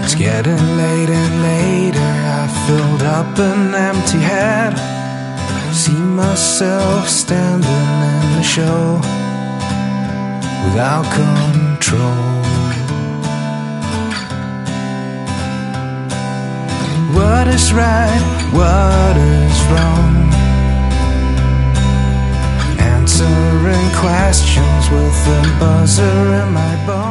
It's getting late and later, I filled up an empty head. See myself standing in the show without control. What is right, what is wrong? Answering questions with a buzzer in my bones.